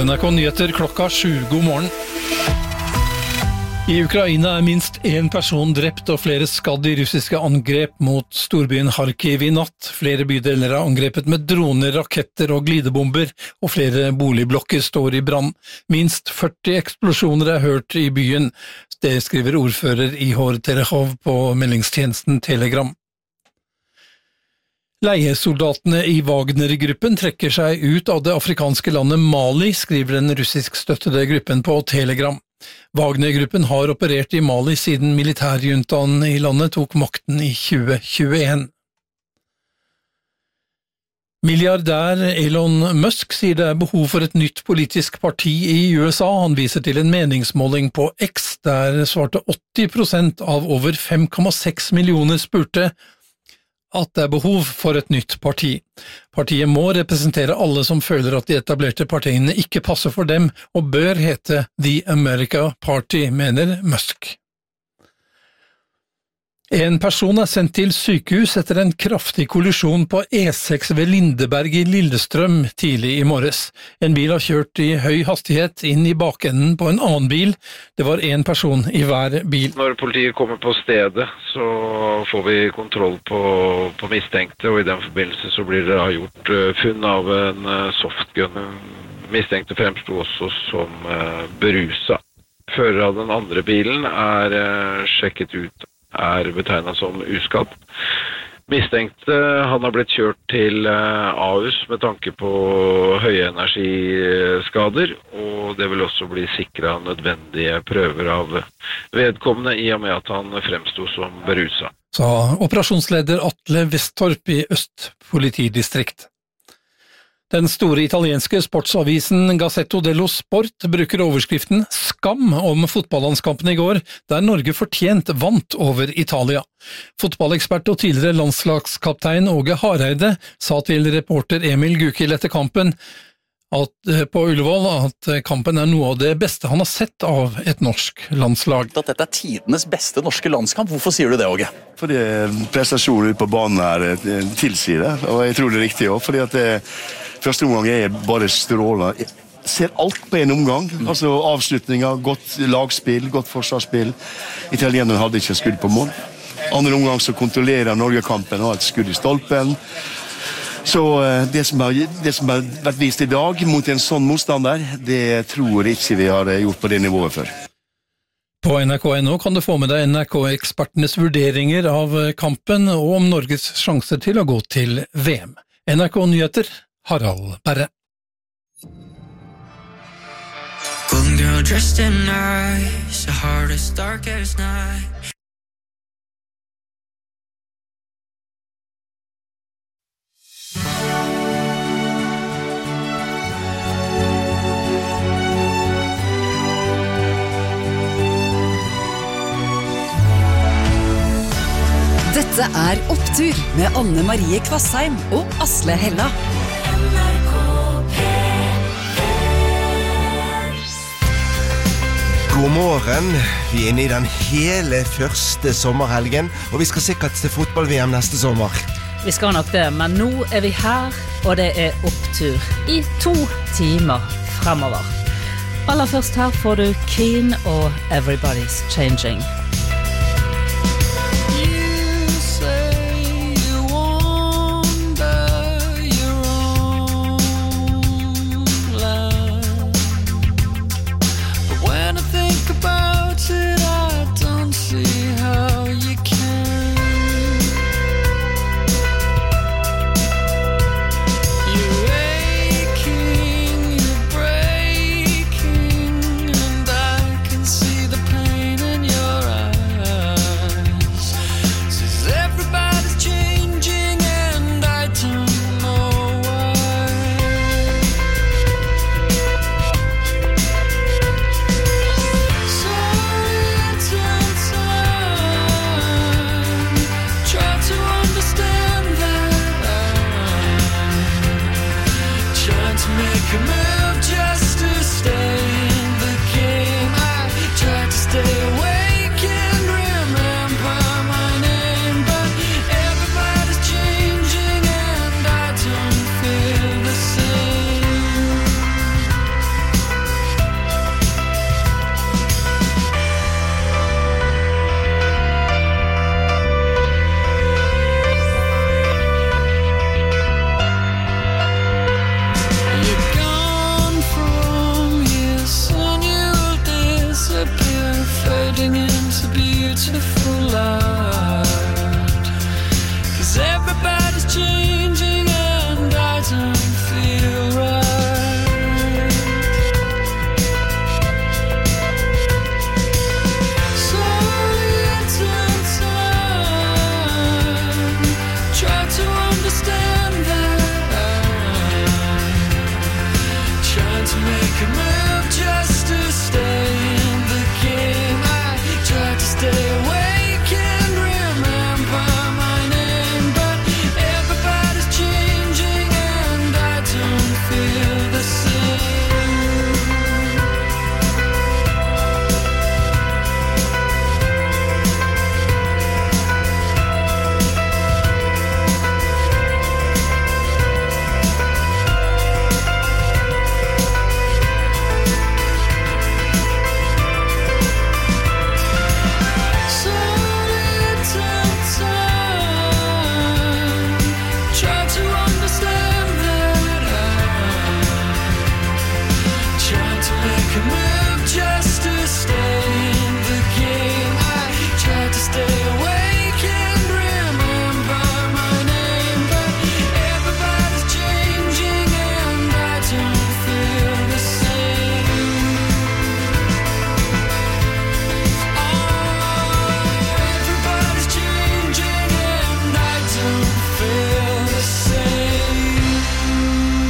NRK Nyheter klokka 7. God morgen. I Ukraina minst en person drept og flere skadd i russiske angrep mot storbyen Kharkiv i natt. Flere bydeler er angrepet med droner, raketter og glidebomber, og flere boligblokker står i brann. Minst 40 eksplosjoner er hørt i byen. Det skriver ordfører Ihor Terechov på meldingstjenesten Telegram. Leiesoldatene i Wagner-gruppen trekker seg ut av det afrikanske landet Mali, skriver den russisk-støttede gruppen på Telegram. Wagner-gruppen har operert i Mali siden militærjuntaen i landet tok makten i 2021. Milliardær Elon Musk sier det er behov for et nytt politisk parti i USA. Han viser til en meningsmåling på X, der svarte 80% av over 5,6 millioner spurte at det er behov for et nytt parti. Partiet må representere alle som føler at de etablerte partiene ikke passer for dem, og bør hete The America Party, mener Musk. En person er sendt til sykehus etter en kraftig kollisjon på E6 ved Lindeberg i Lillestrøm tidlig i morges. En bil har kjørt i høy hastighet inn i bakenden på en annen bil. Det var en person i hver bil. Når politiet kommer på stedet, så får vi kontroll på mistenkte, og i den forbindelse så blir det gjort funn av en softgun. Mistenkte fremsto også som berusa. Fører av den andre bilen er sjekket ut, er betegnet som uskadd. Mistenkte, han har blitt kjørt til Ahus med tanke på høye energiskader, og det vil også bli sikret nødvendige prøver av vedkommende i og med at han fremsto som berusa. Sa operasjonsleder Atle Westtorp i Øst politidistrikt. Den store italienske sportsavisen Gazzetto dello Sport bruker overskriften «Skam» om fotballandskampen i går, der Norge fortjent vant over Italia. Fotballekspert og tidligere landslagskaptein Åge Hareide sa til reporter Emil Gukild etter kampen på Ullevål at kampen er noe av det beste han har sett av et norsk landslag. At dette er tidenes beste norske landskamp, hvorfor sier du det, Åge? Fordi prestasjonen på banen her tilsier det, og jeg tror det er riktig også, fordi at første omgang er bare strålende. Jeg ser alt på en omgang, altså avslutninger, godt lagspill, godt forsvarsspill. Italienerne hadde ikke skudd på mål. Andre omgang så kontrollerer Norge kampen og har et skudd i stolpen. Så det som har vært vist i dag mot en sånn motstander, det tror jeg ikke vi har gjort på det nivået før. På NRK.no kan du få med deg NRK-ekspertenes vurderinger av kampen og om Norges sjanser til å gå til VM. NRK Nyheter, Harald Berre. Golden girl dressed in nice, the heart is dark as night. Dette er Opptur med Anne Marie Kvassheim og Asle Hella. God morgen, vi er inne i den hele første sommerhelgen, og vi skal sikkert til fotball-VM neste sommer. Vi skal nok det, men nå er vi her, og det er Opptur i 2 timer fremover. Aller først her får du Keane og Everybody's Changing. You're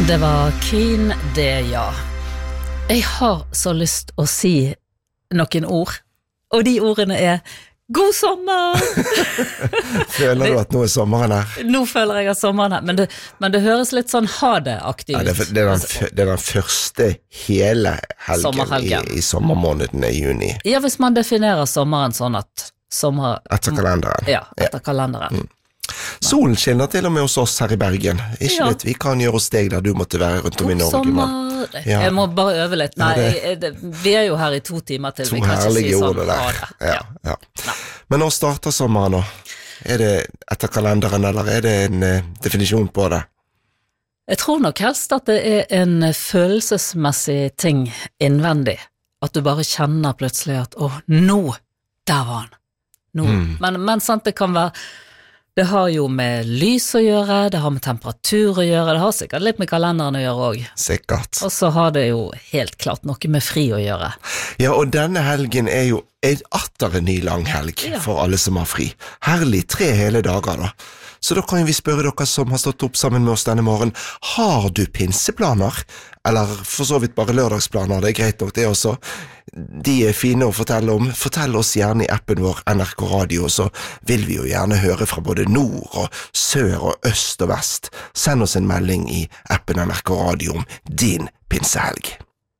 Det var Keen, det ja. Jeg har så lyst å si noen ord, og de ordene God sommer! Føler du at nå sommeren her? Nå føler jeg at sommeren her, men det høres litt sånn ha-det-aktig ut. Det er den første hele helgen i sommermåneden i juni. Ja, hvis man definerer sommeren sånn at etter kalenderen. Ja, etter kalenderen. Solen skinner til og med hos oss her i Bergen. Ikke vet vi kan gjøre hos deg der du måtte være rundt om i Norge. Sommer. Jeg må bare øve litt. Nei, vi jo her i 2 timer til. To vi kan ikke si sånn der. Ja. Men når starter sommeren nå? Det etter kalenderen, eller det en definisjon på det? Jeg tror nok helst at det en følelsesmessig ting innvendig. At du bare kjenner plutselig at nå, der var han. Nå. Men sant, det kan være det har jo med lys å gjøre, det har med temperatur å gjøre, det har sikkert litt med kalenderen å gjøre også. Sikkert. Og så har det jo helt klart noe med fri å gjøre. Ja, og denne helgen jo atter en ny lang helg for alle som har fri. Herlig, 3 hele dager da. Så da kan vi spørre dere som har stått opp sammen med oss denne morgen, har du pinseplaner? Eller for så vidt bare lørdagsplaner, det greit nok det også. De fine å fortelle om. Fortell oss gjerne i appen vår NRK Radio, så vil vi jo gjerne høre fra både nord og sør og øst og vest. Send oss en melding i appen NRK Radio om din pinsehelg.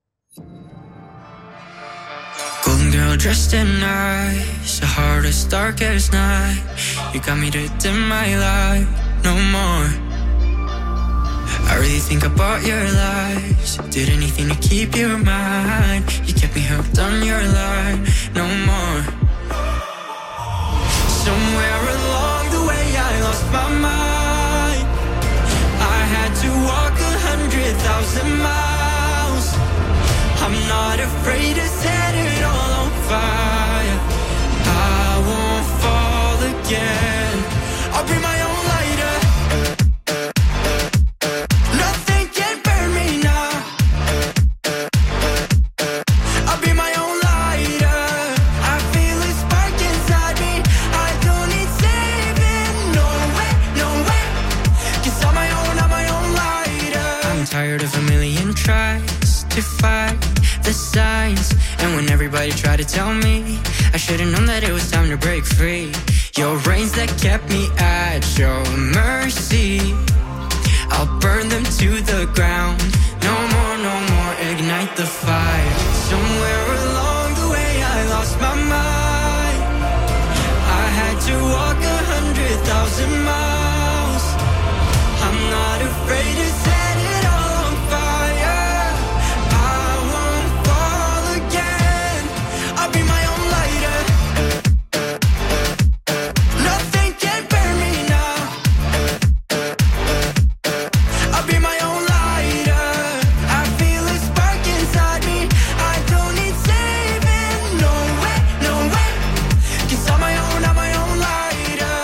Golden girl dressed in nice, a heart as dark as night. You got me to dim my light, no more. I really think about your lies. Did anything to keep you in mind. You kept me hooked on your line, no more. Somewhere along the way I lost my mind. I had to walk 100,000 miles. I'm not afraid to set it all on fire. I won't fall again. I'll be my own lighter. Nothing can burn me now. I'll be my own lighter. I feel a spark inside me. I don't need saving. No way, no way. 'Cause I'm my own lighter. I'm tired of a million tries to fight the signs, and when everybody tried to tell me, I should've known that it was time to break free. Your reins that kept me at your mercy, I'll burn them to the ground. No more, ignite the fire. Somewhere along the way I lost my mind. I had to walk 100,000 miles. I'm not afraid to set it all on fire. I won't fall again. I'll be my own lighter. Nothing can burn me now. I'll be my own lighter. I feel a spark inside me. I don't need saving. No way, no way. 'Cause I'm my own lighter.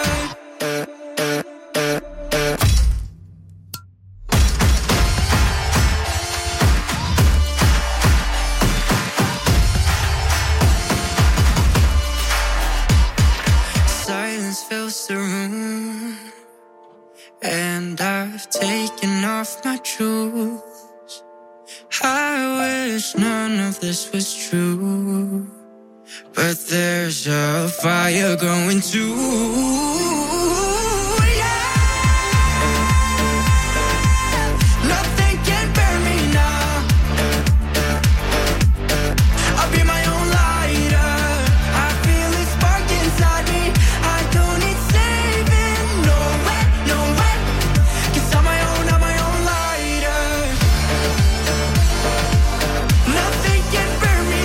Silence fills the room, and I've taken off my shoes. I wish none of this was true, but there's a fire going too. Nothing can burn me now. I'll be my own lighter. I feel a spark inside me. I don't need saving. No way, no way. 'Cause I'm my own lighter. Nothing can burn me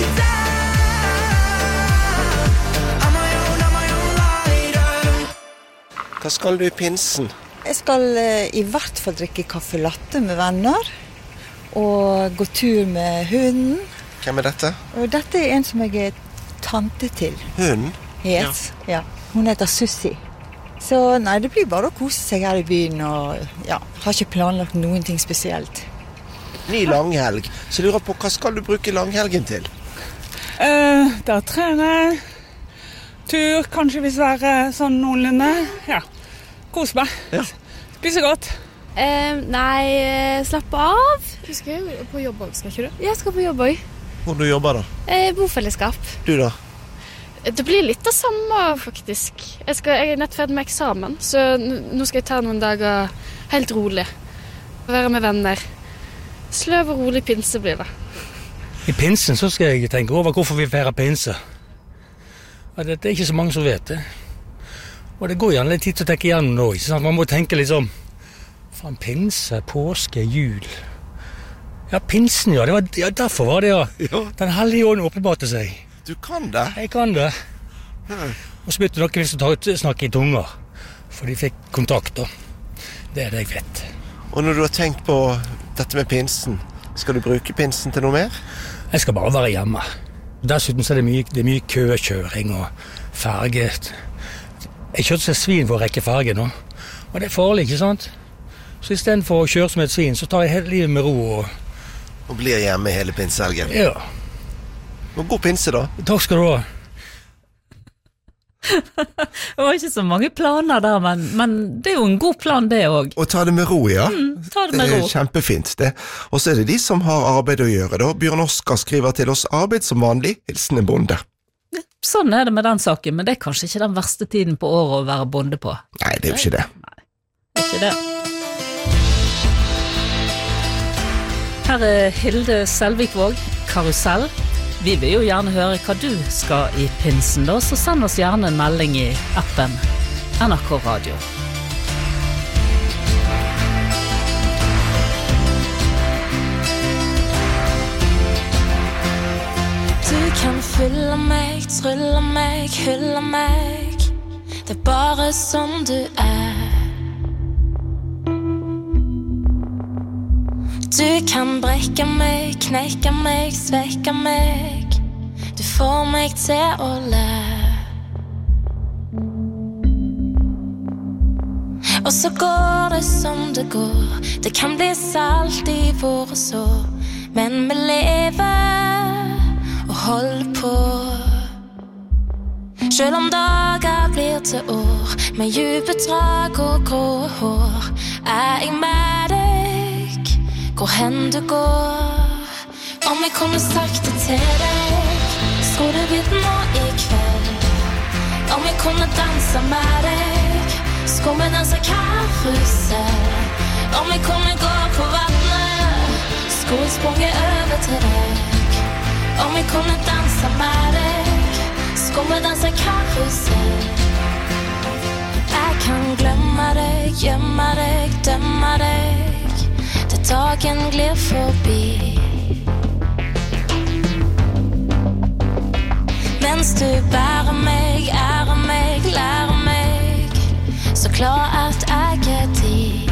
down. I'm my own lighter. Hva skal du i pinsen? Jeg skal i hvert fall drikke kaffe latte med venner, og gå tur med hunden. Hvem dette? Og dette en som jeg tante til. Hunden? Yes, ja. Hun heter Susi. Så nei, det blir bare å kose seg her i byen, og ja, har ikke planlagt noen ting spesielt. Ny langhelg. Så jeg lurer på, hva skal du bruke langhelgen til? Da trene, tur, kanskje hvis være sånn noenlunde. Ja, kose meg. Ja. Spise godt. Nei, slapp av. Du skal jo på jobb også, skal ikke du? Jeg skal på jobb også. Hvor du jobber da? Bofellesskap. Du da? Det blir litt det samme, faktisk. Jeg nett ferdig med eksamen, så nå skal jeg ta noen dager helt rolig. Være med venner. Sløv og rolig pinse blir det. I pinsen så skal jeg tenke over hvorfor vi feirer pinse. Det ikke så mange som vet det. Og det går gjerne litt tid til å tenke igjennom nå, ikke sant? Man må tenke liksom, faen, pinse, påske, jul. Ja, pinsen, ja, derfor var det, ja. Den hellige ånden åpenbarte seg. Du kan det? Jeg kan det. Og så begynte noen som snakke i tunger, for de fikk kontakt da. Det det jeg vet. Og når du har tenkt på dette med pinsen, skal du bruke pinsen til noe mer? Jeg skal bare være hjemme. Dessuten så det mye køkjøring og ferge. Jeg kjørte seg svin for å rekke ferge nå, og det farlig, ikke sant? Så I stedet for å kjøre som et svin, så tar jeg hele livet med ro og blir hjemme hele pinsehelgen. Ja. Og god pinse da. Takk skal du ha. Det var ikke så mange planer der, men det jo en god plan det også. Og ta det med ro, ja. Ta det med ro. Det kjempefint det. Og så det de som har arbeid å gjøre da. Bjørn Oskar skriver til oss arbeid som vanlig, hilsen en bonde. Sånn det med den saken, men det kanskje ikke den verste tiden på året å være bonde på. Nei, det jo ikke det. Nei, ikke det. Her Hilde Selvikvåg, Karusell. Vi vil jo gjerne høre hva du skal I pinsen da, så send oss gjerne en melding I appen NRK Radio. Du kan fylle meg, trylle meg, hylle meg. Det bare som du Du kan brekke meg, knekke meg, svekke meg. Du får meg til å le. Og så går det som det går. Det kan bli salt I våre sår. Men vi lever og holder på. Selv om dager blir til år, med dype drag og grå hår, jeg med deg hvor hen du går. Om jeg kunne sagt det til deg, skulle det blitt nå I kveld. Om jeg kunne danse med deg, skulle vi danse karusell. Om jeg kunne gå på vannet, skulle jeg sprunge over til deg. Om jeg kunne danse med deg, skulle vi danse karusell. Jeg kan glemme deg, gjemme deg, dømme deg, til dagen glir forbi. Mens du bærer meg, ærer meg, lærer meg, så klar at jeg din.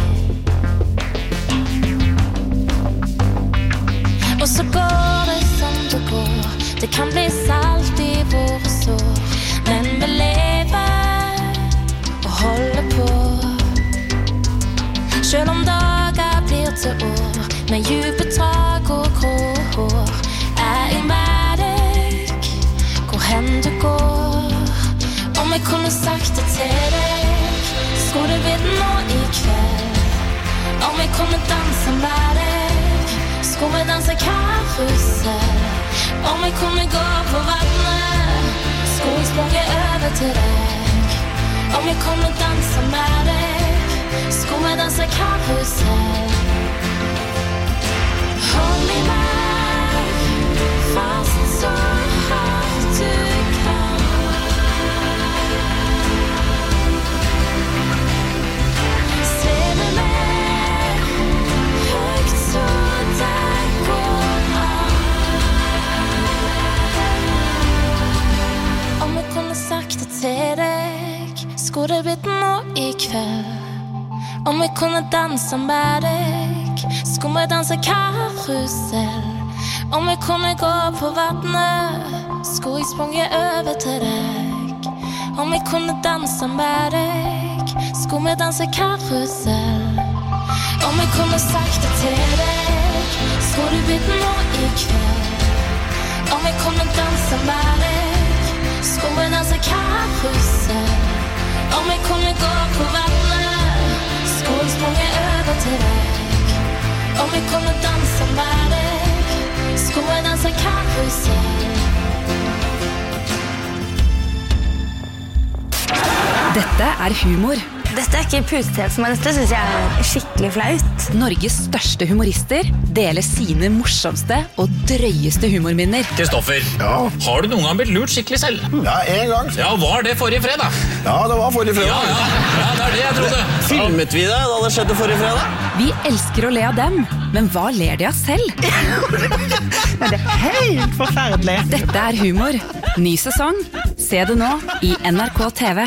Og så går det som det går. Det kan bli salt I våre sår, men vi lever og holder på. Selv om dager blir til år, med dype drag og grå hår, jeg med deg hvor hen du går. Om jeg kunne sagt det til deg, skulle det blitt nå I kveld. Om jeg kunne danse med deg, skulle vi danse karusell. Om jeg kunne gå på vannet, skulle jeg sprunge over til deg. Om jeg kunne danse med deg, skulle vi danse karusell. Hold I meg, fast så hardt du kan. Se det med, høyt så det går an. Om jeg kunne sagt det til deg, skulle det blitt nå I kveld. Om jeg kunne danse med deg, skulle vi danse karusell. Om jeg kunne gå på vannet, skulle jeg sprunge over til deg. Om jeg kunne danse med deg, skulle vi danse karusell. Om jeg kunne sagt det til deg, skulle det blitt nå I kveld. Om jeg kunne danse med deg, skulle vi danse karusell. Om jeg kunne gå på vannet, Skålsprunget över till dig. Om vi kommer dansa med dig. Skoen dansa karusell. Dette er humor. Dette er ikke putetelt for meg, dette synes jeg er skikkelig flaut. Norges største humorister deler sine morsomste og drøyeste humorminner. Kristoffer, har du noen gang blitt lurt skikkelig selv? Ja, en gang. Ja, var det forrige fredag? Ja, det var forrige fredag. Ja, det er det jeg trodde. Filmet vi det da det skjedde forrige fredag? Vi elsker å le av dem, men hva ler de av selv? Det er helt forferdelig. Dette er humor. Ny sesong. Se det nå i NRK TV.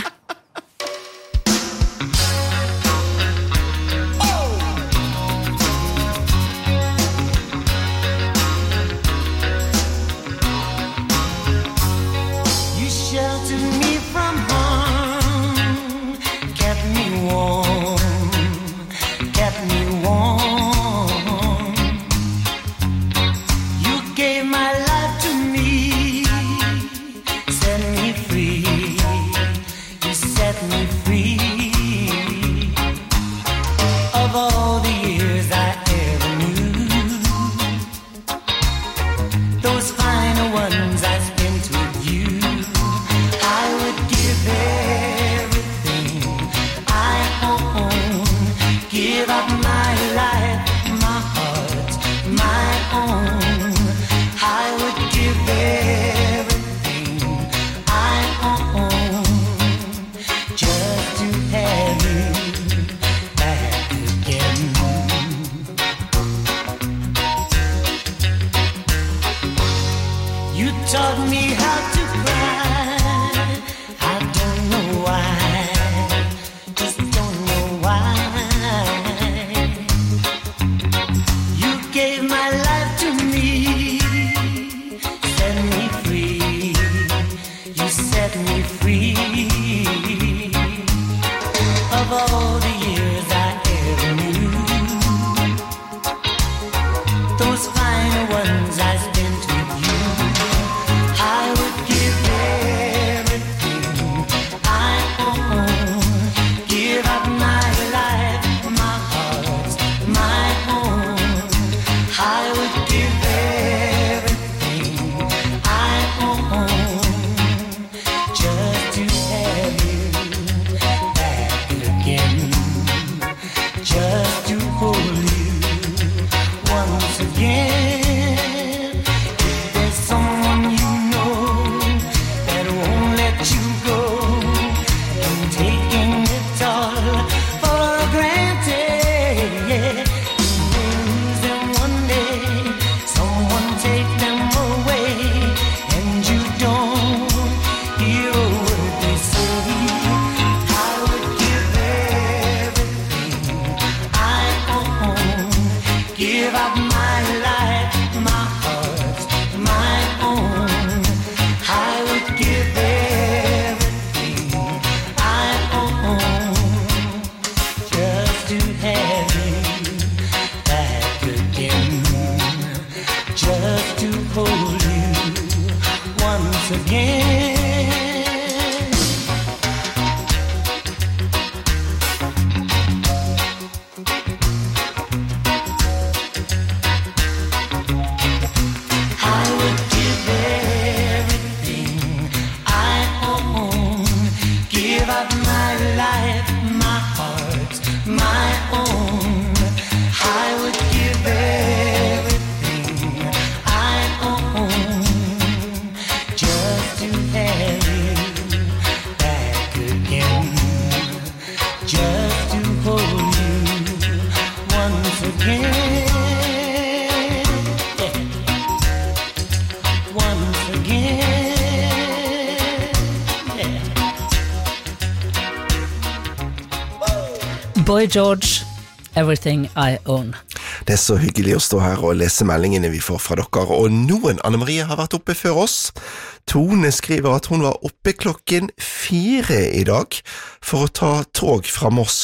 Boy George, Everything I Own. Det er så hyggelig å stå her og lese meldingene vi får fra dere, og noen, Anne Marie, har vært oppe før oss. Tone skriver at hun var oppe 4:00 i dag for å ta tog fra Moss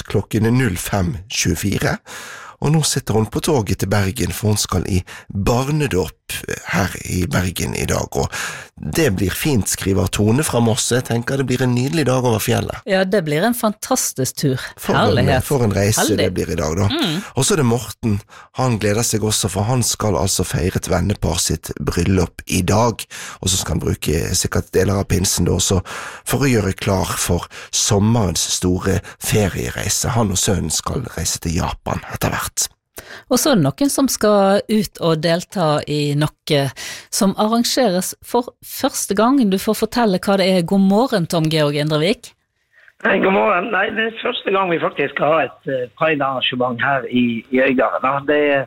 05:24, og nå sitter hun på toget til Bergen, for hun skal i barnedåp her I Bergen I dag, og det blir fint, skriver Tone fra Mosse. Jeg tenker det blir en nydelig dag over fjellet. Ja, det blir en fantastisk tur. Herlighet. For en reise Heldig. det blir I dag da. Og så det Morten, han gleder seg også, for han skal altså feire et vennepar sitt bryllup I dag, og så skal han bruke sikkert deler av pinsen da, også for å gjøre klar for sommerens store feriereise. Han og sønnen skal reise til Japan etter hvert. Og så det noen som skal ut og delta I noe som arrangeres for første gang. Du får fortelle hva det God morgen, Tom Georg Indrevik. Nei, god morgen. Nei, det første gang vi faktisk skal ha et Pride-arrangement her I Øydalen.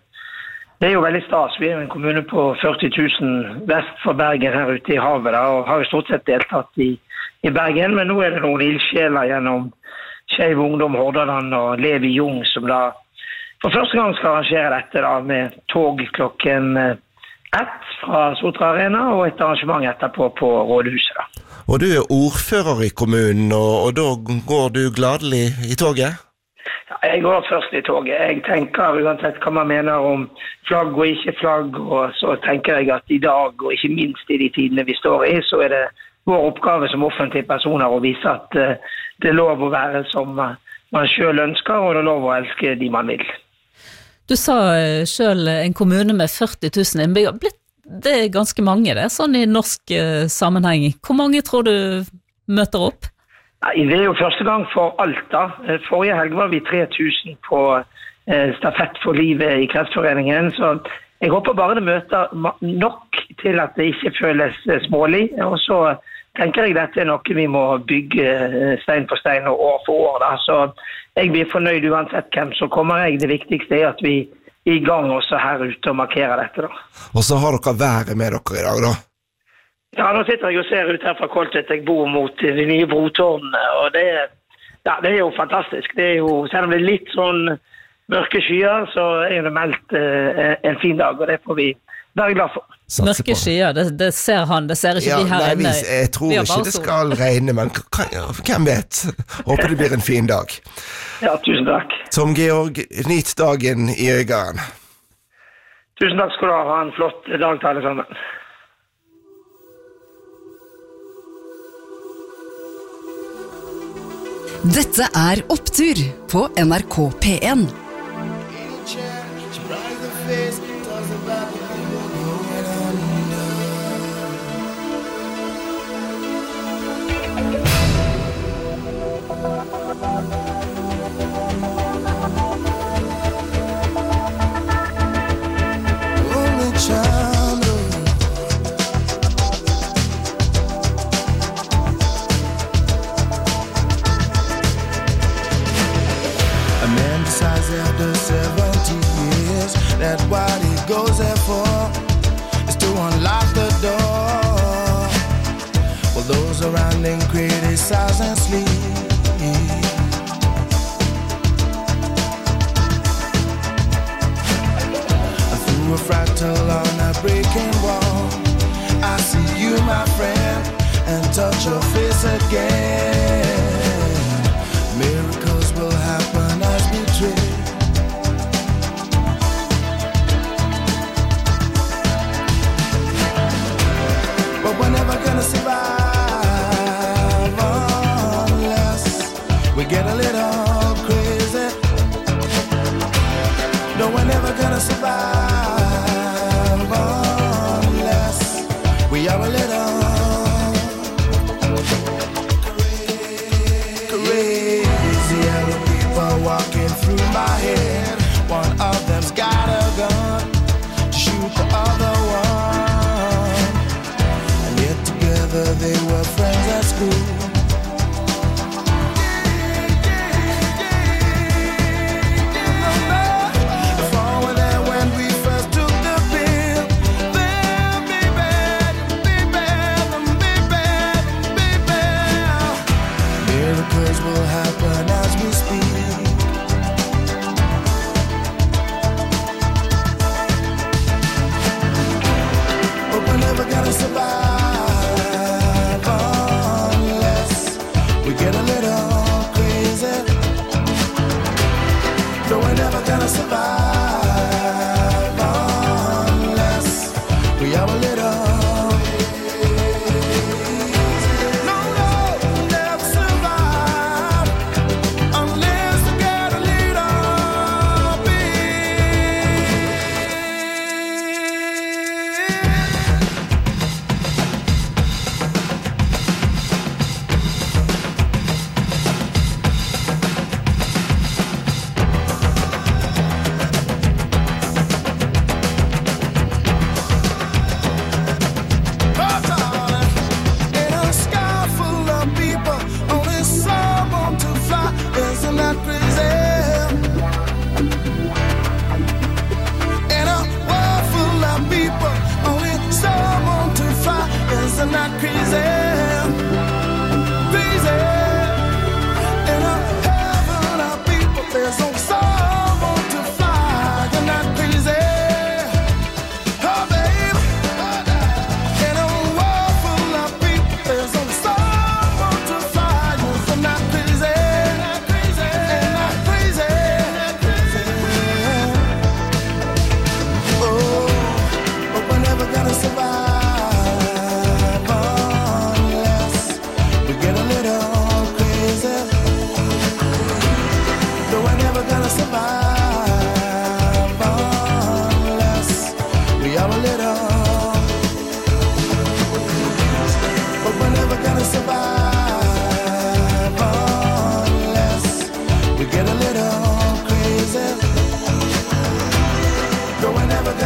Det jo veldig stas. Vi en kommune på 40 000 vest for Bergen her ute I havet, da, og har jo stort sett deltatt I Bergen, men nå det noen ildsjeler gjennom Skeiv Ungdom Hordaland og Levi Jung som da for første gang skal arrangere dette da, med tog klokken 1 fra Sotra Arena og et arrangement etterpå på Rådhuset. Da. Og du ordfører I kommunen, og da går du gladelig I toget? Ja, jeg går først I toget. Jeg tenker uansett hva man mener om flagg og ikke flagg, og så tenker jeg at I dag, og ikke minst I de tidene vi står I, så det vår oppgave som offentlige personer å vise at det lov å være som man selv ønsker, og det lov å elske de man vil. Du sa selv en kommune med 40 000 innbyggere. Det ganske mange det, sånn I norsk sammenheng. Hvor mange tror du møter opp? Nei, det jo første gang for Alta. Forrige helg var vi 3000 på stafett for livet I Kreftforeningen, så jeg håper bare det møter nok til at det ikke føles smålig, og så tenker jeg dette noe vi må bygge stein på stein og år for år. Da. Så jeg blir fornøyd uansett hvem så kommer jeg. Det viktigste at vi I gang også her ute og markerer dette. Da. Og så har dere været med dere I dag da? Ja, nå sitter jeg og ser ut her fra Koltvedt. Jeg bor mot de nye brotårnene, og det jo fantastisk. Det jo, selv om det litt sånn mørke skyer, så det meldt en fin dag, og det får vi være glad for. Mørke skyer, det ser han, det ser ikke vi her inne. Jeg tror ikke det skal regne, men hvem vet? Håper det blir en fin dag. Ja, tusen takk. Tom Georg, nyt dagen I Øygarden. Tusen takk skal du ha en flott dag til alle sammen. Dette Opptur på NRK P1. After 70 years, that what he goes there for is to unlock the door. While those around him criticize and sleep. Through a fractal on a breaking wall, I see you, my friend, and touch your face again. Miracles will happen as we dream. But we're never gonna survive unless we get a little crazy. No, we're never gonna survive unless we are a little crazy.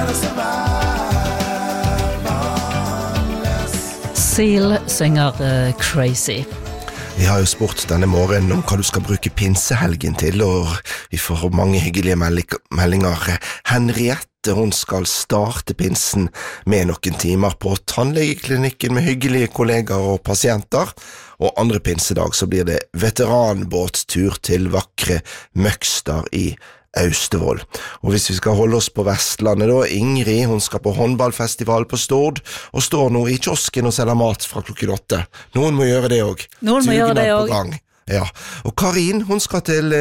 Seal synger Crazy. Vi har jo spurt denne morgenen om hva du skal bruke pinsehelgen til, og vi får mange hyggelige meldinger. Henriette, hun skal starte pinsen med noen timer på tannlegeklinikken med hyggelige kollegaer og pasienter, og andre pinsedag så blir det veteranbåttur til vakre Møgster i Austevoll. Og hvis vi skal holde oss på Vestlandet da, Ingrid, hun skal på håndballfestival på Stord, og står nå i kiosken og selger mat fra klokken 8. Noen må gjøre det også. Noen må gjøre det også. Ja, og Karin, hun skal til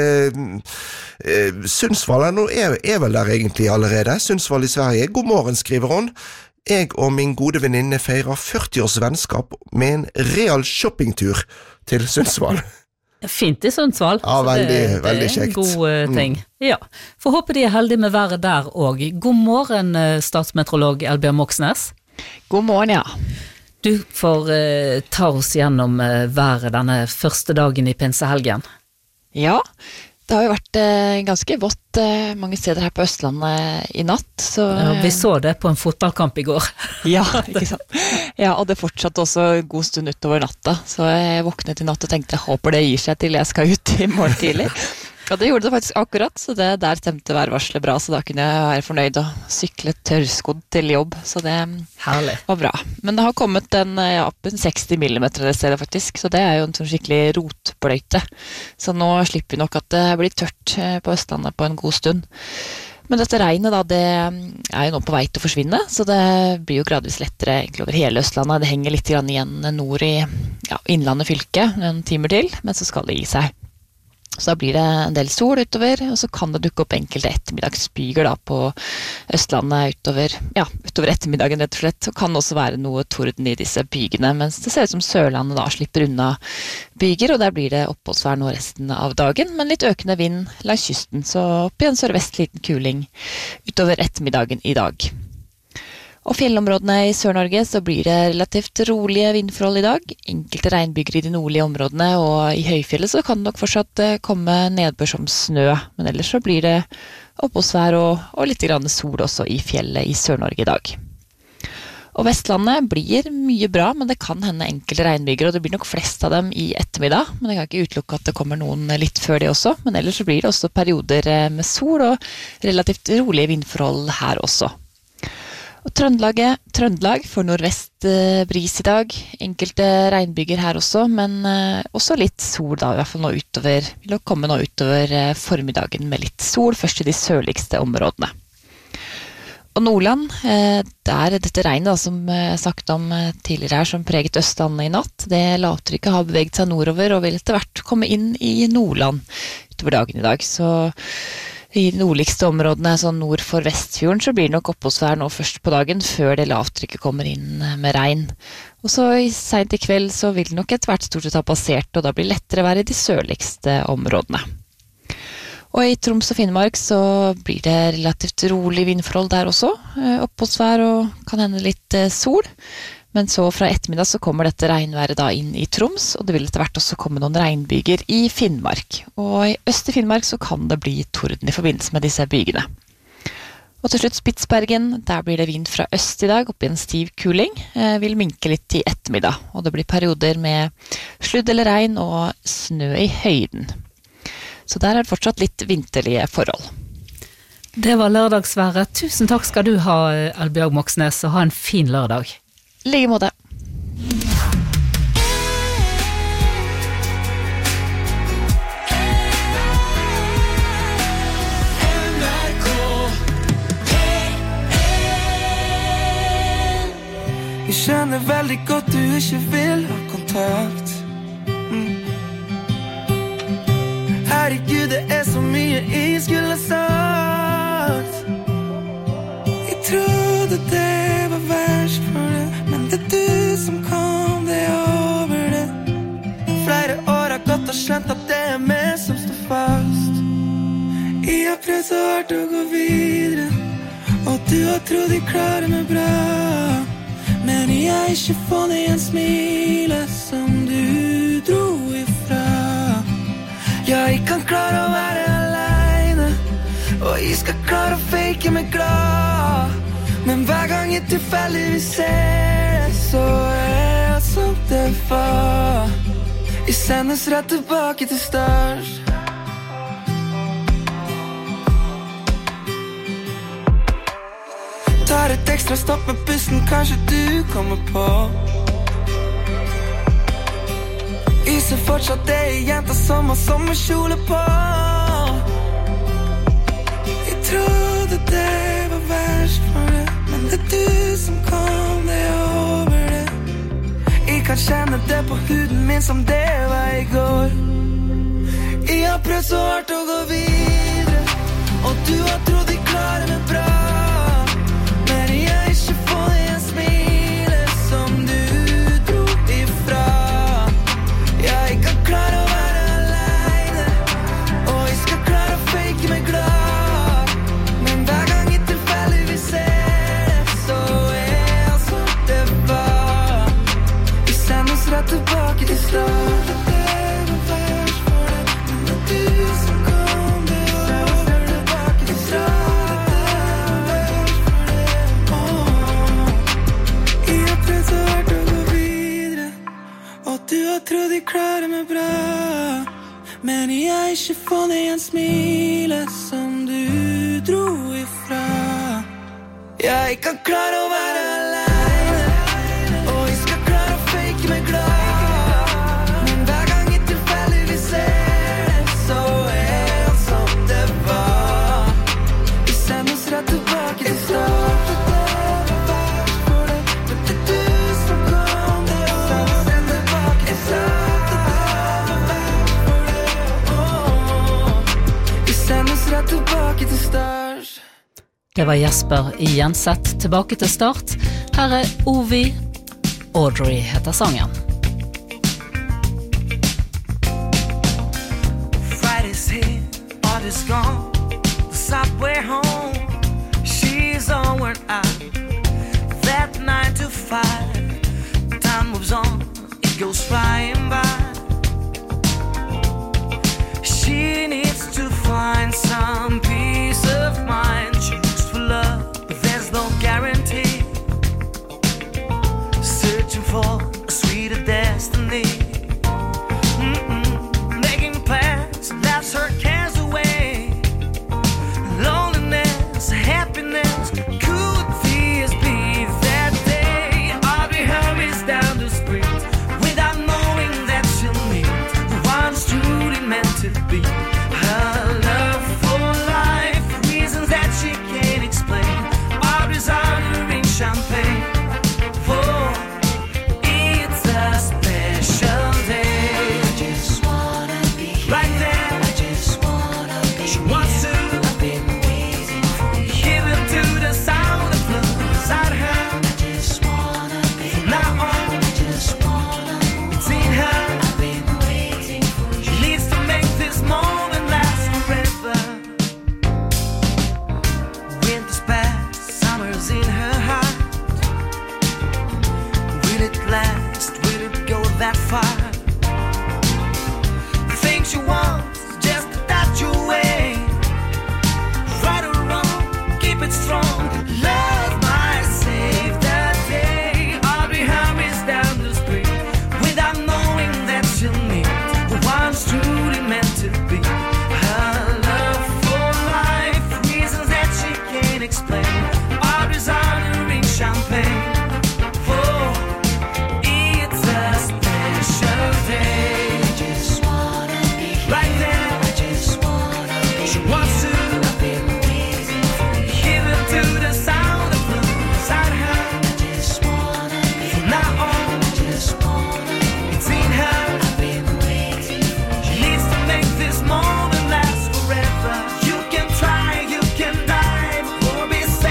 Sundsvall, nå er vel der egentlig allerede, Sundsvall i Sverige. God morgen, skriver hun. Jeg og min gode venninne feirer 40 års vennskap med en real shoppingtur til Sundsvall. Fint i Sundsvall. Ja, veldig kjekt. Det er en god ting. Ja, får håpe de er heldige med været der også. God morgen, statsmeteorolog Elbjørn Moxnes. God morgen, ja. Du får ta oss gjennom været denne første dagen i pinsehelgen. Ja, det har jo vært ganske vått mange steder her på Østlandet i natt. Så, ja, vi så det på en fotballkamp i går. Ja, ikke sant. Ja, og det fortsatte også en god stund utover natta. Så jeg våknet i natt og tenkte, jeg håper det gir seg til jeg skal ut i morgen tidlig. Og det gjorde det faktisk akkurat, så det der stemte værvarselet bra, så da kunne jeg være fornøyd og sykle tørrskodd til jobb, så det var bra. Men det har kommet en 60 millimeter det stedet faktisk, så det er jo en sånn skikkelig rotbløyte. Så nå slipper vi nok at det blir tørt på Østlandet på en god stund. Men dette regnet da, det er jo nå på vei til å forsvinne, så det blir jo gradvis lettere egentlig over hele Østlandet. Det henger litt grann igjen nord i innlandet fylke, noen timer til, men så skal det gi seg. Så da blir det en del sol utover, og så kan det dukke opp enkelte ettermiddagsbyger da på Østlandet utover ettermiddagen rett og slett. Og kan også være noe torden i disse bygene, mens det ser ut som Sørlandet da slipper unna byger, og der blir det oppholdsvær nå resten av dagen, men litt økende vind langs kysten, så opp i en sørvest liten kuling utover ettermiddagen i dag. Og fjellområdene i Sør-Norge så blir det relativt rolige vindforhold i dag. Enkelte regnbyger i de nordlige områdene, og i høyfjellet så kan det nok fortsatt komme nedbør som snø. Men ellers så blir det oppholdsvær og litt grann sol også i fjellet i Sør-Norge i dag. Og Vestlandet blir mye bra, men det kan hende enkelte regnbyger, og det blir nok flest av dem i ettermiddag. Men jeg kan ikke utelukke at det kommer noen litt før det også. Men ellers så blir det også perioder med sol og relativt rolige vindforhold her også. Og Trøndelag får nordvest bris i dag, enkelte regnbyger her også, men også litt sol da, i hvert fall nå utover, vil nok komme nå utover formiddagen med litt sol, først i de sørligste områdene. Og Nordland, der dette regnet da, som jeg sagt om tidligere her, som preget Østlandet i natt, det lavtrykket har beveget seg nordover og vil etter hvert komme inn i Nordland utover dagen i dag, så i de nordligste områdene, sånn nord for Vestfjorden, så blir det nok oppholdsvær nå først på dagen, før det lavtrykket kommer inn med regn. Og så sent i kveld så vil det nok etter hvert stort sett ha passert, og da blir det lettere vær i de sørligste områdene. Og i Troms og Finnmark så blir det relativt rolig vindforhold der også, oppholdsvær og kan hende litt sol. Men så fra ettermiddag så kommer dette regnværet da inn i Troms, og det vil etter hvert også komme noen regnbyger i Finnmark. Og i øst i Finnmark så kan det bli torden i forbindelse med disse bygene. Og til slutt Spitsbergen, der blir det vind fra øst i dag, opp i en stiv kuling, vil minke litt i ettermiddag. Og det blir perioder med sludd eller regn og snø i høyden. Så der er det fortsatt litt vinterlige forhold. Det var lørdagsværet. Tusen takk skal du ha, Elbjørn Moxnes, og ha en fin lørdag. Like måte. Jeg skjønner veldig godt du ikke vil ha kontakt. Herregud, det er så mye jeg skulle sagt. Jeg trodde det var verst for det, men det er du som kom det over det. Flere år har gått og skjønt at det er meg som står fast. Jeg har prøvd så hardt å gå videre, og du har trodd jeg klarer meg bra. Men jeg har ikke funnet en smile som du dro ifra. Ja, jeg kan klare å være alene, og jeg skal klare å fake meg glad. Men hver gang jeg tilfeldigvis ser det, så alt som det var. Vi sendes rett tilbake til start. Tar et ekstra stopp med bussen, kanskje du kommer på. Jeg ser fortsatt det jenta som har sommerkjole på. Jeg trodde det var verst for det, men det du som kom det over det. Jeg kan kjenne det på huden min som det var I går. Jeg har prøvd så hardt å gå videre, og du har trodd jeg klarer meg bra. Men jeg har ikke fått en smile som du dro ifra. Jeg kan klare å være alene, og jeg skal klare å fake meg glad. Men hver gang jeg tilfeldigvis ser det, så alt som det var. Vi sender oss rett tilbake til start. Det var verst for det, men det du som kom det over det. Tilbake til start. Du har trodd jeg klarer meg bra, men jeg har ikke funnet en smile som du dro ifra. Jeg kan klare å være alene, og jeg skal klare å fake meg glad. Men hver gang jeg tilfeldigvis ser det, så alt som det var. Vi sender oss rett tilbake til start. Det var Jesper Jenseth, tilbake til start. Her Ovi, Audrey heter sangen. Friday's here, Audrey's gone. The subway home, she's all worn out. That 9 to 5, time moves on, it goes flying by. She needs to find some peace of mind. She looks for love, but there's no guarantee. Searching for a sweeter destiny. Making plans, laughs her cares away. Loneliness, happiness, could this be that day? Audrey hurries down the street without knowing that she'll meet the one who's truly meant to be. Her love for life, reasons that she can't explain. Audrey's ordering champagne, for it's a special day. I just wanna be right there. I just wanna be. She wants to. I've been waiting for you. Give it to the sound of love inside her. I just wanna be. From now on, I just wanna move. It's in her. I've been waiting for you. She needs to make this moment last forever. Winter's past, summer's in her heart. Will it last? Will it go that far? The things you want, just a touch away. Right or wrong, keep it strong. Love might save the day. Audrey hurries down the street without knowing that she'll meet the one's truly meant to be. Her love for life, reasons that she can't explain. Audrey's ordering champagne, for it's a special day. I just wanna be right there. I just wanna be. She wants to. I've been waiting for you. Give it to the sound of love inside her. I just wanna be. From now on, I just wanna be. It's in her. I've been waiting for you. She needs to make this moment last forever. You can try, you can die, or be sad.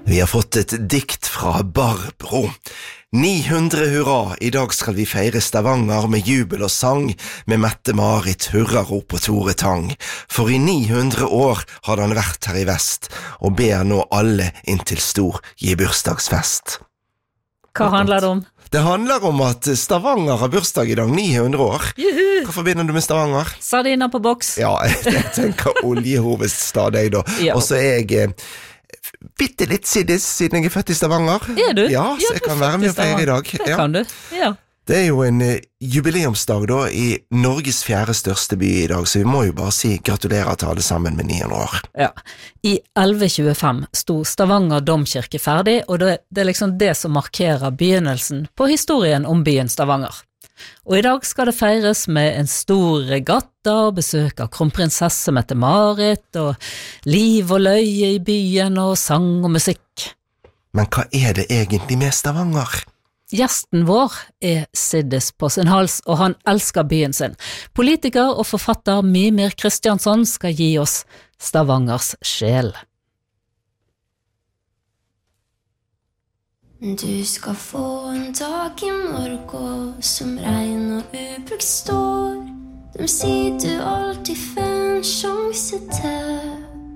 Vi har fått et dikt fra Barbro. 900 hurra, i dag skal vi feire Stavanger med jubel og sang, med Mette-Marit, hurrarop og Tore Tang. For i 900 år har han vært her i vest, og ber nå alle inntil stor gi bursdagsfest. Hva handler det om? Det handler om at Stavanger har bursdag i dag, 900 år. Hva forbinder du med Stavanger? Sardiner på boks. Ja, jeg tenker oljehovedstad, jeg da. Ja. Og så er jeg bitte litt siddis siden jeg er født i Stavanger. Er du? Ja, så jeg kan være med og feire i dag. Det kan du, ja. Det er jo en jubileumsdag da i Norges 4. største by i dag, så vi må jo bare si gratulerer til alle sammen med 900 år. Ja, i 1125 sto Stavanger domkirke ferdig, og det er liksom det som markerer begynnelsen på historien om byen Stavanger. Og i dag skal det feires med en stor regatta og besøk av kronprinsesse Mette-Marit, og liv og løye i byen og sang og musikk. Men hva er det egentlig med Stavanger? Gjesten vår er Siddis på sin hals, og han elsker byen sin. Politiker og forfatter Mimir Kristiansson skal gi oss Stavangers sjel. Du skal få en dag i morgen som regn og ubrukt står. De sier du alltid får en sjanse til.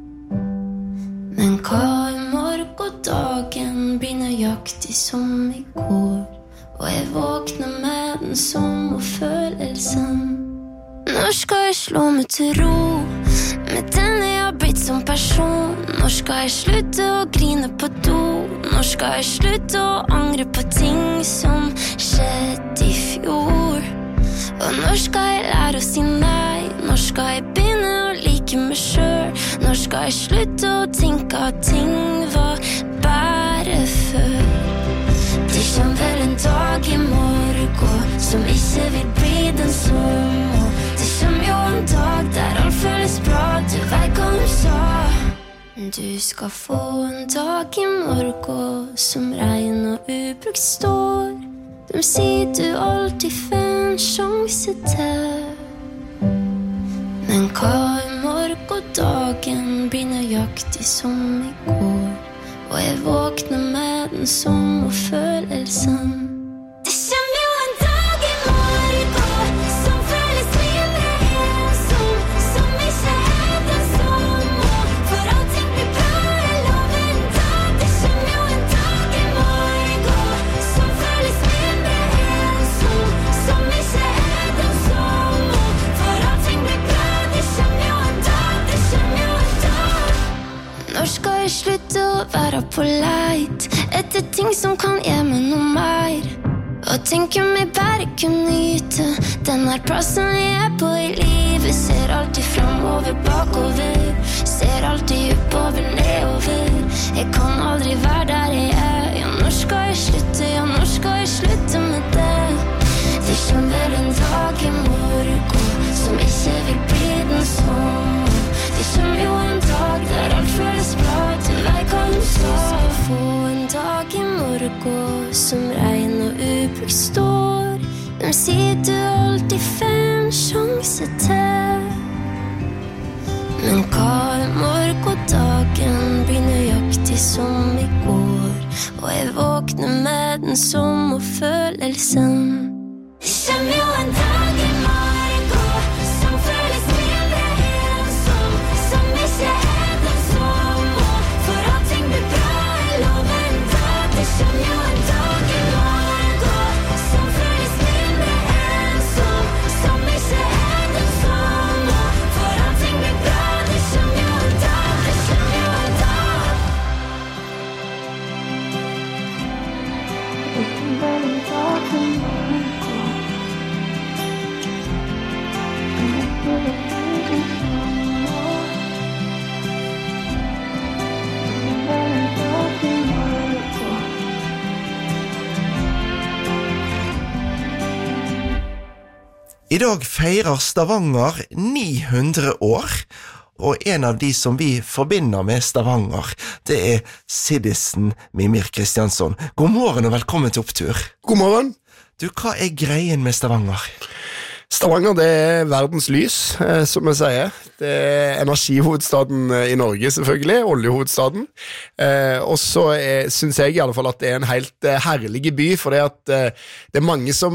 Men hva i morgendagen blir nøyaktig som i går, og jeg våkner med den samme følelsen. Når skal jeg slå meg til ro med den jeg har blitt som person? Når skal jeg slutte å grine på do? Når skal jeg slutte å angre på ting som skjedde i fjor? Og når skal jeg lære å si nei? Når skal jeg begynne å like meg selv? Når skal jeg slutte å tenke at ting var bare før? Det kommer vel en dag i morgen som ikke vil bli den samme. Det kommer jo en dag der alt føles bra, du vet hva hun sa. Du skal få en dag i morgen som regn og ubrukt står. De sier du alltid får en sjanse til. Men hva i morgendagen blir nøyaktig som i går, og jeg våkner med den samme følelsen. Det kommer jo en dag i morgen som føles mindre ensom, som ikke er den samme, for allting blir bra, jeg lover en dag. Det kommer jo en dag i morgen som føles mindre ensom, som ikke er den samme, for allting blir bra. Det kommer jo en dag, det kommer jo en dag. Når skal jeg slutte å være på leit etter ting som kan gjøre meg noe mer, og tenker meg bare kunne nyte den her plassen jeg er på i livet? Ser alltid fremover, bakover, ser alltid oppover, nedover. Jeg kan aldri være der jeg er. Ja, når skal jeg slutte? Ja, når skal jeg slutte med det? Det kommer vel en dag i morgen som ikke vil bli den samme. Det kommer jo en dag der alt føles bra, du vet hva hun sa. Få en dag i morgen som regn og ubrukt står. De sier du alltid får en sjanse til. Men hva i morgendagen blir nøyaktig som i går, og jeg våkner med den samme følelsen. Det kommer jo en dag i morgen som føles mindre ensom, som ikke er den samme, for allting blir bra, jeg lover en dag. Det kommer jo en dag i morgen som føles mindre ensom, som ikke er den samme, for allting blir bra. Det kommer jo en dag, det kommer jo en dag. Det kommer en dag i morgen. I dag feirer Stavanger 900 år, og en av de som vi forbinder med Stavanger, det er Siddisen Mimir Kristiansson. God morgen og velkommen til Opptur. God morgen. Du, hva er greien med Stavanger? Stavanger, det verdens lys, som vi sier. Det energihovedstaden I Norge, selvfølgelig, oljehovedstaden. Og så synes jeg I alle fall at det en helt herlig by, for det at det mange som...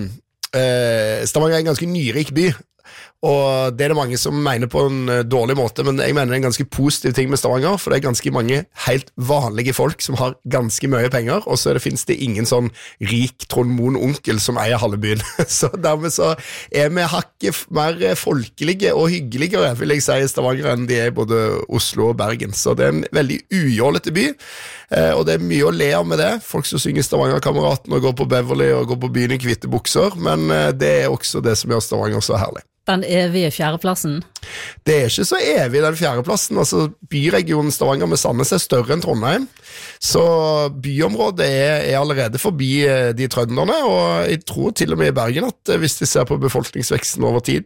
Stavanger en ganske nyrik by, og det det mange som mener på en dårlig måte, men jeg mener det en ganske positiv ting med Stavanger, for det ganske mange helt vanlige folk som har ganske mye penger, og så finnes det ingen sånn rik Trond Moen onkel som eier halve byen. Så dermed så vi hakket mer folkelige og hyggeligere, vil jeg si, I Stavanger enn de både Oslo og Bergen. Så det en veldig ujålete by, og det mye å le av med det. Folk som synger Stavanger-kameraten og går på Beverly og går på byen I kvitte bukser, men det også det som gjør Stavanger så herlig. Den evige fjerdeplassen? Det ikke så evig den fjerdeplassen, altså byregionen Stavanger med Sandnes større enn Trondheim, så byområdet allerede forbi de trønderne, og jeg tror til og med I Bergen at hvis de ser på befolkningsveksten over tid,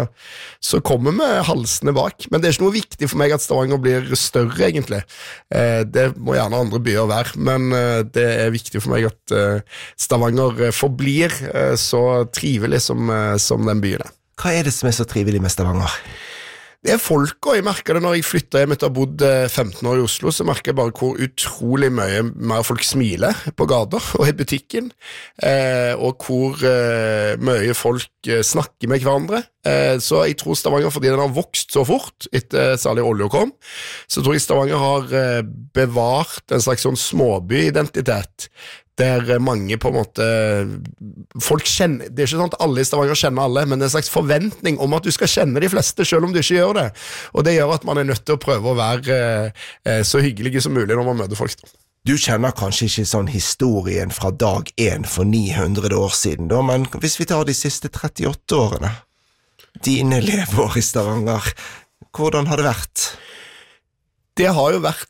så kommer vi halsene bak. Men det ikke noe viktig for meg at Stavanger blir større egentlig. Det må gjerne andre byer være, men det viktig for meg at Stavanger forblir så trivelig som den byen Hva det som så trivelig med Stavanger? Det folk, og jeg merker det når jeg flyttet hjem etter å ha bodd 15 år I Oslo, så merker jeg bare hvor utrolig mye mer folk smiler på gater og I butikken, og hvor mye folk snakker med hverandre. Så jeg tror Stavanger, fordi den har vokst så fort etter særlig olje kom, så tror jeg Stavanger har bevart en slags sånn småby-identitet, der mange på en måte folk kjenner, det ikke sånn at alle I Stavanger kjenner alle, men det en slags forventning om at du skal kjenne de fleste selv om du ikke gjør det, og det gjør at man nødt til å prøve å være så hyggelige som mulig når man møter folk. Du kjenner kanskje ikke sånn historien fra dag 1 for 900 år siden da, men hvis vi tar de siste 38 årene, dine leveår I Stavanger, hvordan har det vært? Det har jo vært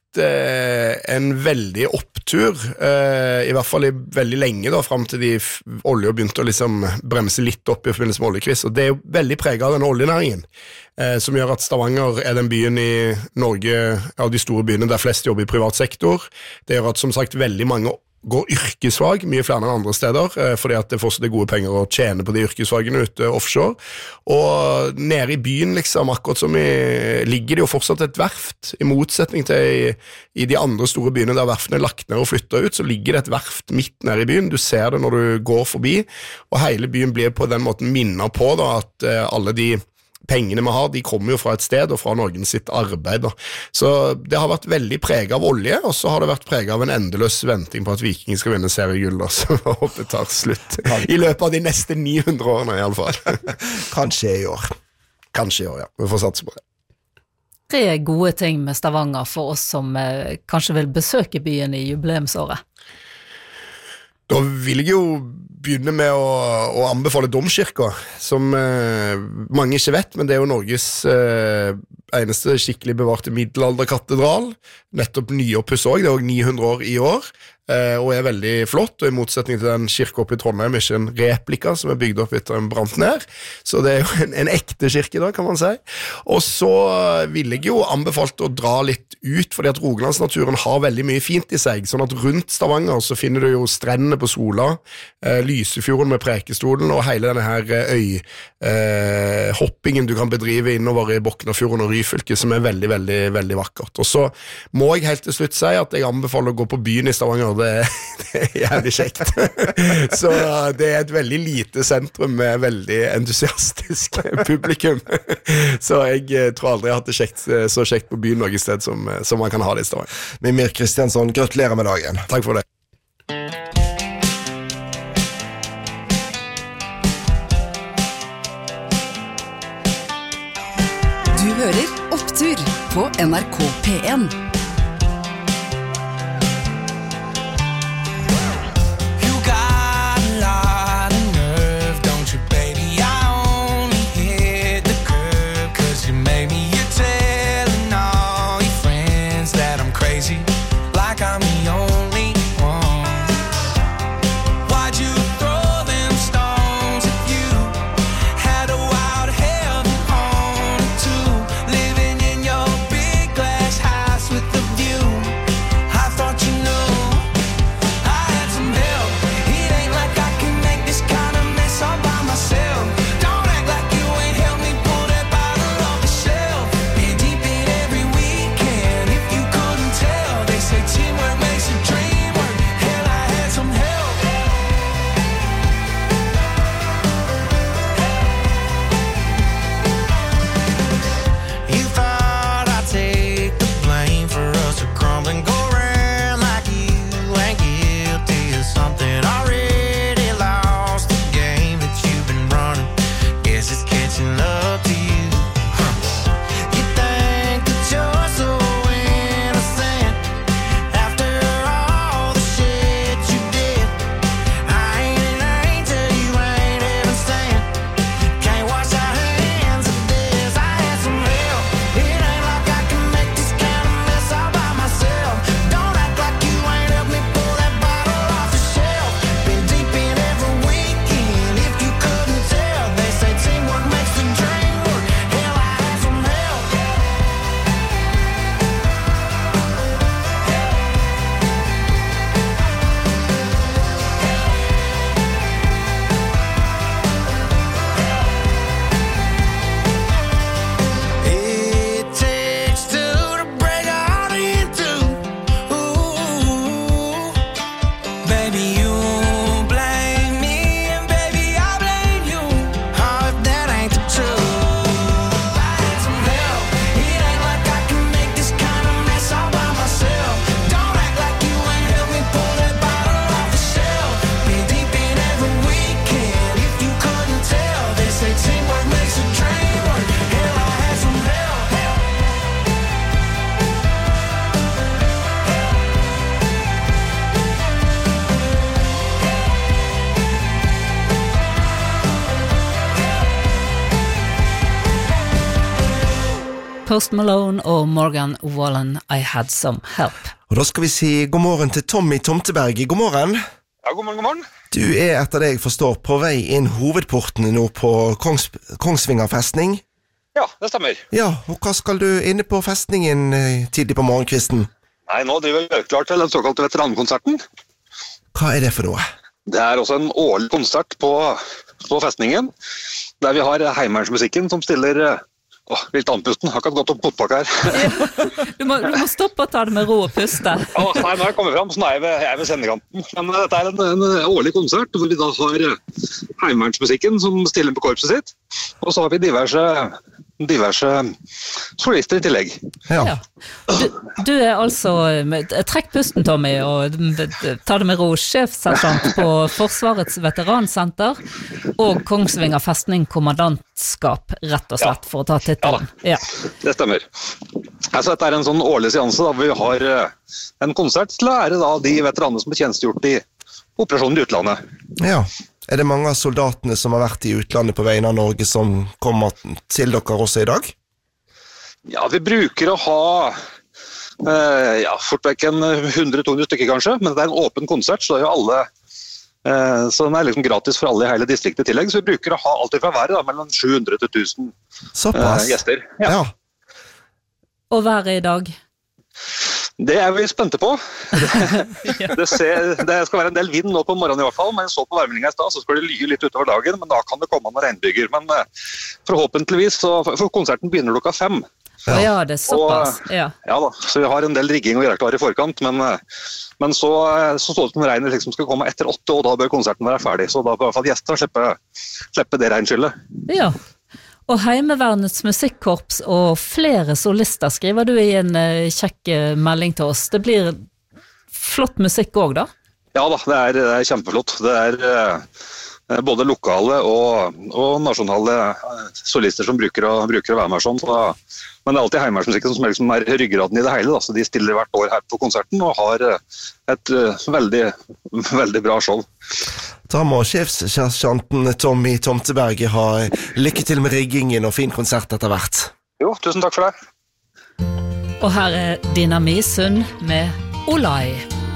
en veldig opptur, I hvert fall veldig lenge da, frem til de olje begynte å liksom bremse litt opp I forbindelse med oljekris, og det jo veldig preget av den oljenæringen, som gjør at Stavanger den byen I Norge, av de store byene der flest jobber I privat sektor. Det gjør at som sagt veldig mange går yrkesfag, mye flere enn andre steder, fordi at det fortsatt gode penger å tjene på de yrkesfagene ute offshore, og nede I byen liksom, akkurat som ligger det jo fortsatt et verft, I motsetning til I de andre store byene der verftene lagt ned og flyttet ut, så ligger det et verft midt nede I byen, du ser det når du går forbi, og hele byen blir på den måten minnet på da, at alle de pengene vi har, de kommer jo fra et sted og fra Norge sitt arbeid da. Så det har vært veldig preget av olje, og så har det vært preget av en endeløs venting på at Viking skal vinne seriegull da, så jeg håper det tar slutt I løpet av de neste 900 årene I alle fall. Kanskje I år. Kanskje I år, ja. Vi får satse på det. 3 gode ting med Stavanger for oss som kanskje vil besøke byen I jubileumsåret. Da vil jeg jo begynne med å anbefale Domkirka, som mange ikke vet, men det jo Norges eneste skikkelig bevarte middelalderkatedral, nettopp nyoppus også, det også 900 år I år, og veldig flott, og I motsetning til den kirke oppe I Trondheim, ikke en replika som bygd opp etter en brant ned, så det jo en ekte kirke da, kan man si. Og så vil jeg jo anbefalt å dra litt ut, fordi at Rogalandsnaturen har veldig mye fint I seg, sånn at rundt Stavanger så finner du jo strendene på Sola, Lysefjorden med Prekestolen, og hele denne her hoppingen du kan bedrive innover I Boknafjorden og Ryfylke, som veldig, veldig, veldig vakkert. Og så må jeg helt til slutt si at jeg anbefaler å gå på byen I Stavanger, det jævlig kjekt. Så det et veldig lite sentrum med veldig entusiastisk publikum. Så jeg tror aldri jeg har hatt det så kjekt på byen noe sted som man kan ha det I Stavanger. Mimir Kristiansson, gratulerer med dagen. Takk for det. Du hører Opptur på NRK P1. With the Post Malone og Morgan Wallen, I Had Some Help. Og da skal vi si god morgen til Tommy Tomteberg. God morgen. Ja, god morgen. Du etter det jeg forstår, på vei inn hovedporten nå på Kongsvinger festning. Ja, det stemmer. Ja, og hva skal du inne på festningen tidlig på morgenkvisten? Nei, nå driver vi klar til den såkalte veterankonserten. Hva det for noe? Det også en årlig konsert på festningen, der vi har heimevernsmusikken som stiller litt andpusten, har ikke hatt godt opp motbak her. Du må stoppe og ta det med ro og puste. Nei, nå har jeg kommet frem, så nå jeg ved sendekanten. Men dette en årlig konsert, hvor vi da har heimevernsmusikken som stiller på korpset sitt, og så har vi diverse solister I tillegg. Ja. Du altså, trekk pusten Tommy, og ta det med ro, sjefsersjant på Forsvarets veteransenter, og Kongsvinger festning kommandantskap, rett og slett, for å ta titelen. Ja, det stemmer. Altså, dette en sånn årlig seanse, da, hvor vi har en konsert til å ære da de veteranene som har tjenestegjort I operasjonen I utlandet. Ja. Det mange av soldatene som har vært I utlandet på vegne av Norge som kommer til dere også I dag? Ja, vi bruker å ha fort vekk 100-200 stykker kanskje, men det en åpen konsert, så det jo alle så den liksom gratis for alle I hele distriktet I tillegg, så vi bruker å ha alt fra været da, mellom 700 til 1000 gjester. Ja. Og været I dag? Det vi spente på. Det skal være en del vind nå på morgenen I hvert fall, men jeg så på værmeldingen I sted, så skal det lye litt utover dagen, men da kan det komme noen regnbyger. Men forhåpentligvis, for konserten begynner klokka 5. Ja, det såpass. Ja da, så vi har en del rigging og greier klar I forkant, men så står det som regnet liksom skal komme etter 8, og da bør konserten være ferdig, så da bør I hvert fall gjester slippe det regnskyllet. Ja. Og Heimevernets musikkorps og flere solister skriver du I en kjekk melding til oss. Det blir flott musikk også da? Ja da, det kjempeflott. Det både lokale og nasjonale solister som bruker å være med sånn. Men det alltid heimevernsmusikken som liksom ryggraden I det hele. Da. Så de stiller hvert år her på konserten og har et veldig, veldig bra show. Da må sjefsersjanten Tommy Tomteberg ha lykke til med riggingen og fin konsert etter hvert. Jo, tusen takk for det. Og her Dina Misund med Olai.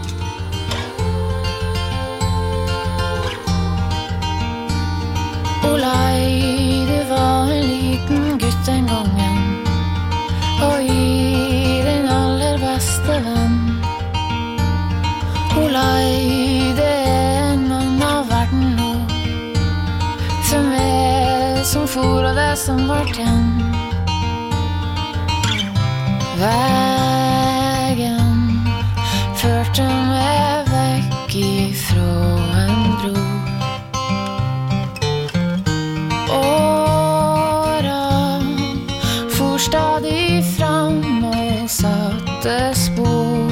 Olai, du var en liten gutt en gangen, og I din aller beste venn. Olai, det en annen verden nå, for meg som for og det som var igjen. Vägen førte meg vekk ifra en bro. Stadig fram og satte spor.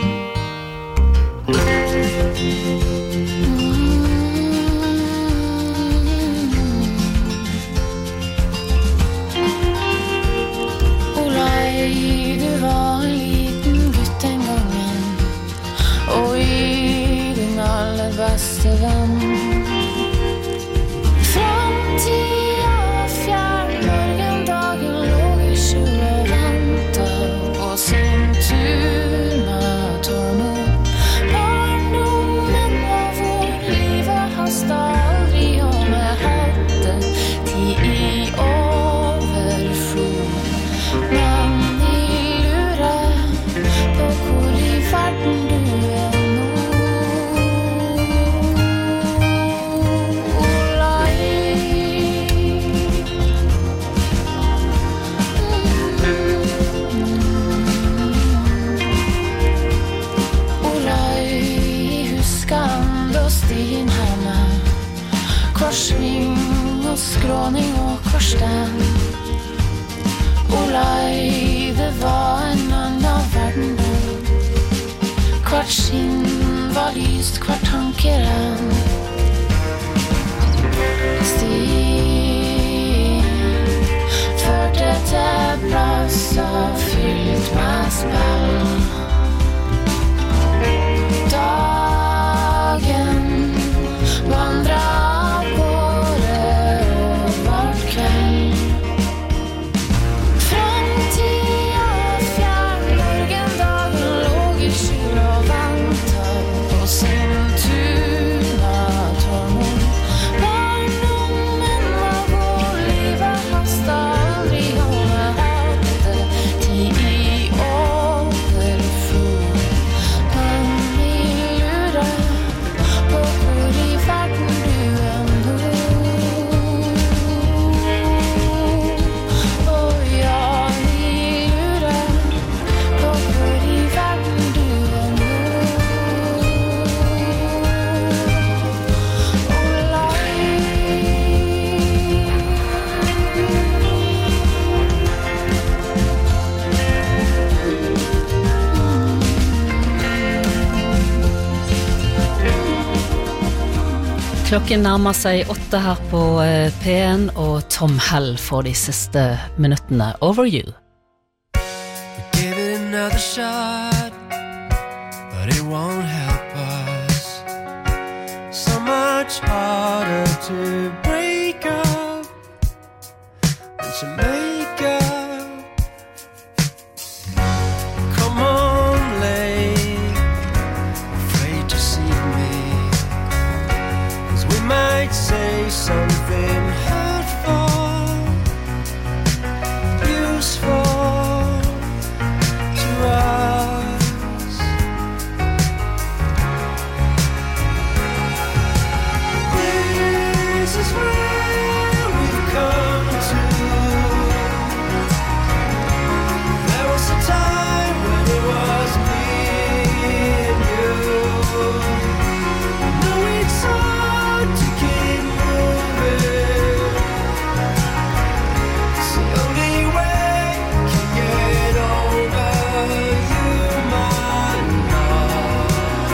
Olai, du var en liten gutt en gangen, og I din aller beste venn. Framtida fjern, morgendagen lå og ventet på sin tur med tålmod. Barndommen var vår, livet hastet aldri, og vi hadde tid I overflod. Men de lurer på hvor I verden du nå. Korsning og skråning og korsten. Olai, det var en annen verden nå. Hvert skinn var lyst, hvert tankeren. Stien førte til plass og fylt med spill. Dagen vandret Framtid Klokken nærmer seg 8 her på P1, og Tom Hell får de siste minuttene. Over you. Give it another shot, but it won't help us. So much harder to break up than to make up. Come on late, afraid to see me, 'cause we might say something hurtful, useful to us. This is where we've come to. There was a time when it was me and you. No, it's hard to keep moving. It's the only way to get over you, my love.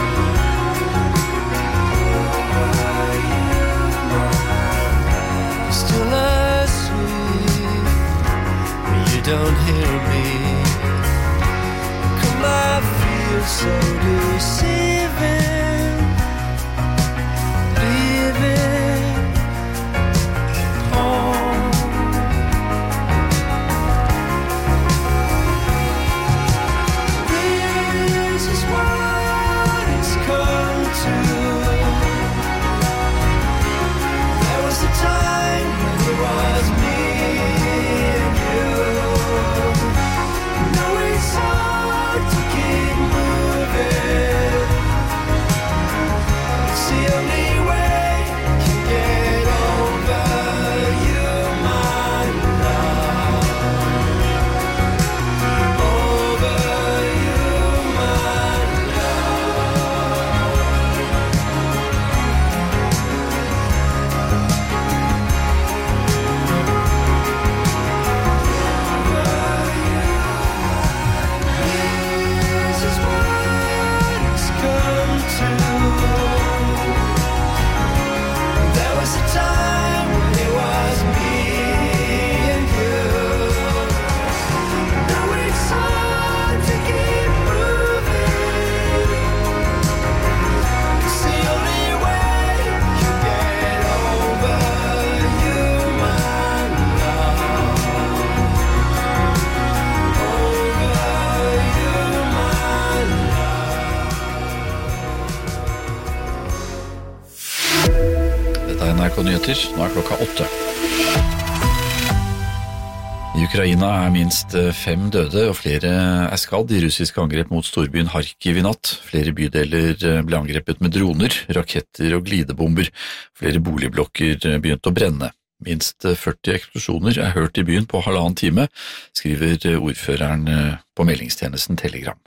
Still asleep when you don't hear me. Come, I feel so deceiving. Leaving home. This is what it's come to. There was a time when it was me and you. No, it's hard to keep moving. It's the only way to get over you, my love. Over you, my This is what it's come to. There was a time when it was me and you. Now it's hard to keep moving. It's the only way you get over you, my love. Over you, my Dette NRK Nyheter, nå klokka 8. I Ukraina minst 5 døde og flere skadd i russiske angrep mot storbyen Kharkiv i natt. Flere bydeler ble angrepet med droner, raketter og glidebomber. Flere boligblokker begynte å brenne. Minst 40 eksplosjoner hørt i byen på 1,5 time, skriver ordføreren på meldingstjenesten Telegram.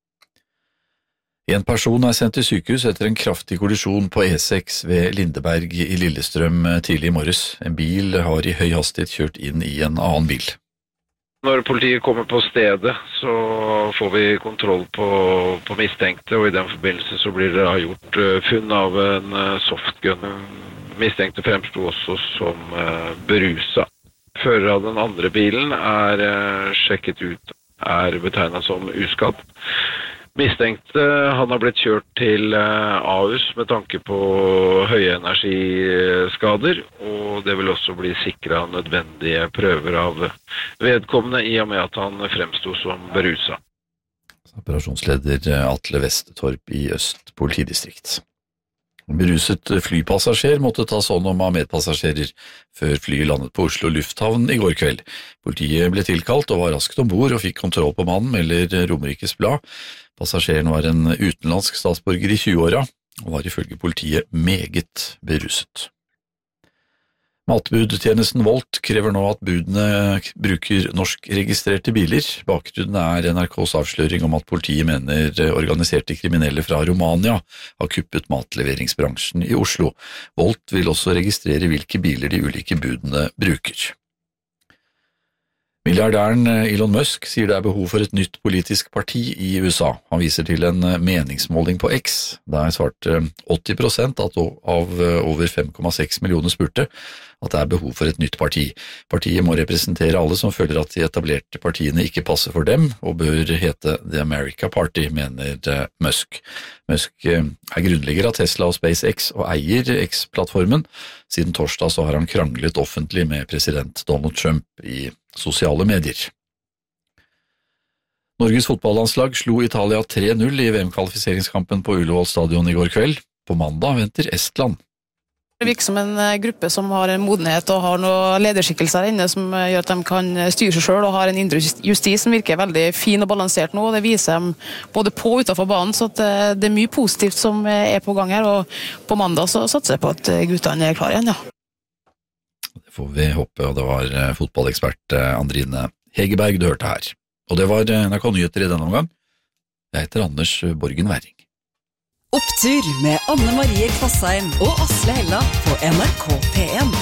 En person sendt til sykehus etter en kraftig kollisjon på E6 ved Lindeberg i Lillestrøm tidlig i morges. En bil har i høy hastighet kjørt inn i en annen bil. Når politiet kommer på stedet, så får vi kontroll på mistenkte, og i den forbindelse så blir det gjort funn av en softgun. Mistenkte fremsto også som berusa. Fører av den andre bilen sjekket ut, betegnet som uskadd. Mistenkte, han har blitt kjørt til Ahus med tanke på høye energiskader, og det vil også bli sikret nødvendige prøver av vedkommende i og med at han fremstod som berusa. Operasjonsleder Atle Westtorp i Øst politidistrikt. En beruset flypassasjer måtte tas hånd om av medpassasjerer før flyet landet på Oslo lufthavn i går kveld. Politiet ble tilkalt og var raskt ombord og fikk kontroll på mannen, melder Romerikes Blad. Passasjeren var en utenlandsk statsborger i 20-åra og var ifølge politiet meget beruset. Matbudtjenesten Volt krever nå at budene bruker norskregistrerte biler. Bakgrunnen NRKs avsløring om at politiet mener organiserte kriminelle fra Romania har kuppet matleveringsbransjen i Oslo. Volt vil også registrere hvilke biler de ulike budene bruker. Milliardæren Elon Musk sier det behov for et nytt politisk parti i USA. Han viser til en meningsmåling på X, der svarte 80% av over 5,6 millioner spurte at det behov for et nytt parti. Partiet må representere alle som føler at de etablerte partiene ikke passer for dem, og bør hete The America Party, mener Musk. Musk grunnlegger av Tesla og SpaceX og eier X-plattformen. Siden torsdag så har han kranglet offentlig med president Donald Trump i sosiale medier. Norges fotballandslag slo Italia 3-0 i VM-kvalifiseringskampen på Ullevål stadion i går kveld. På mandag venter Estland. Det virker som en gruppe som har en modenhet og har noen lederskikkelser inne som gjør at de kan styre seg selv og har en indre justis som virker veldig fin og balansert nå. Det viser dem både på og utenfor banen, så at det mye positivt som på gang her. Og på mandag så satser jeg på at guttene klare igjen, ja. Det får vi håpe, og det var fotballekspert Andrine Hegerberg du hørte her. Og det var NRK Nyheter i denne omgang. Jeg heter Anders Borgen Werring. Opptur med Anne Marie Kvassheim og Asle Hella på NRK P1.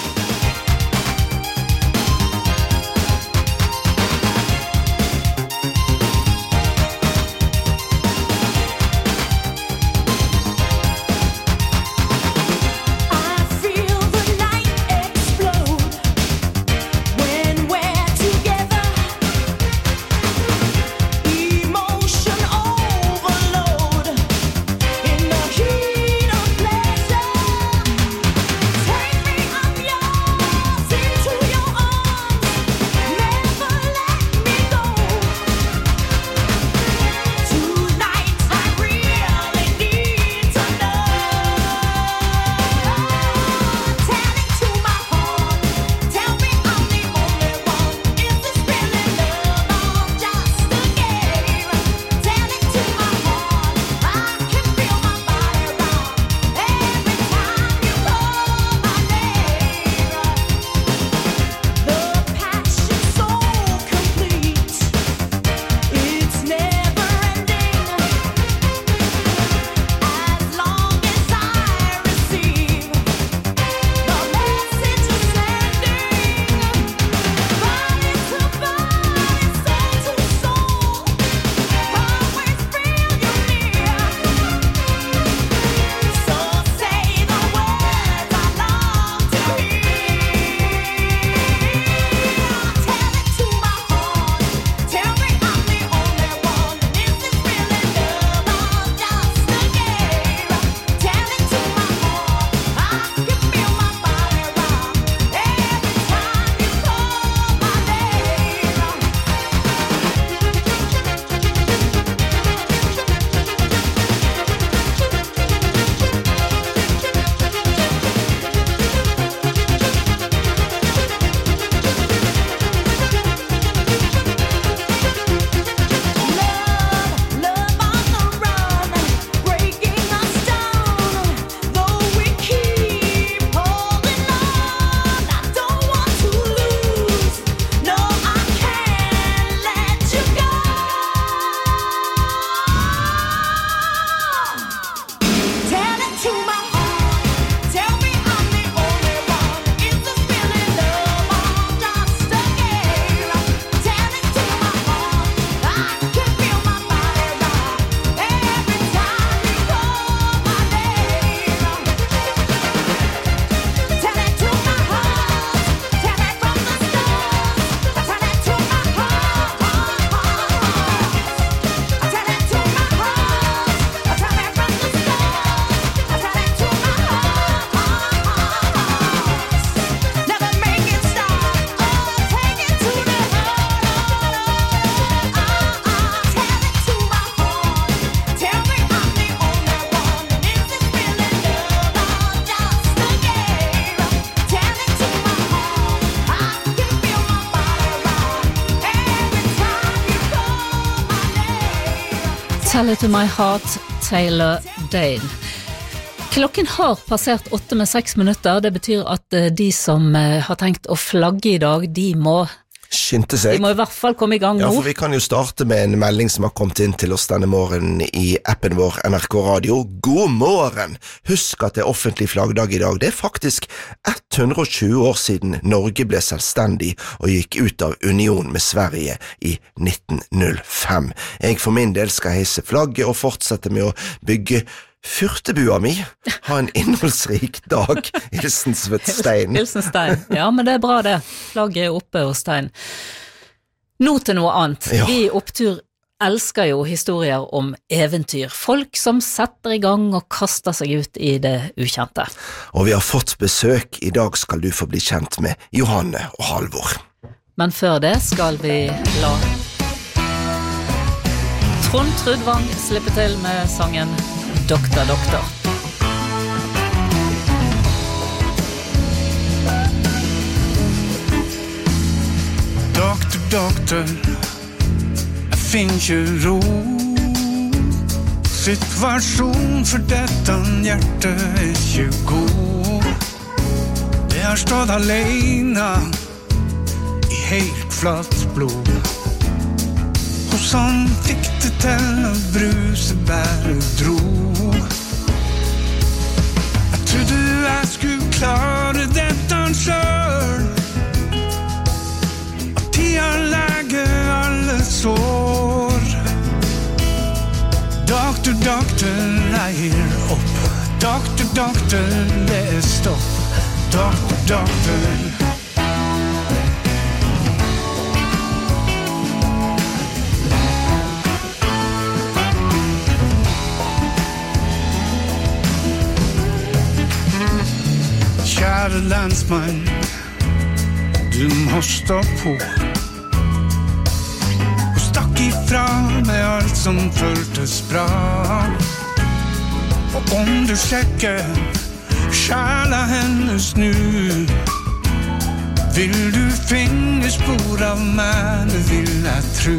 Tell it to my heart, Taylor Dane. Klokken har passert 8:06. Det betyr at de som har tenkt å flagge i dag, de må skyndte seg. De må i hvert fall komme i gang nå. Ja, for vi kan jo starte med en melding som har kommet inn til oss denne morgenen i appen vår NRK Radio. God morgen! Husk at det er offentlig flaggdag i dag. Det er faktisk 120 år siden Norge ble selvstendig og gikk ut av union med Sverige i 1905. Jeg for min del skal heise flagget og fortsette med å bygge fyrtebua mi, ha en innholdsrik dag. Hilsen Stein. Hilsen Stein. Ja, men det er bra det. Flagget er oppe hos Stein. Nå til noe annet. Ja. Vi i Opptur elsker jo historier om eventyr. Folk som setter i gang og kaster seg ut i det ukjente. Og vi har fått besøk. I dag skal du få bli kjent med Johanne og Halvor. Men før det skal vi la Trond Trudvang slippe til med sangen Doktor, doktor. Doktor, doktor, jeg finner ikke ro. Situasjon for dette hjertet er ikke god. Det har stått alene i helt flatt blod. Og sånn fikk det til å bruse bare dro. Jeg trodde jeg skulle klare dette selv, at tida leger alle sår. Doktor, doktor, jeg gir opp. Doktor, doktor, det er stopp. Doktor, doktor. Kjære landsmann, du må stå på. Og stakk ifra med alt som føltes bra. Og om du sjekker sjæla hennes nu, vil du finne spor av meg, det vil jeg tro.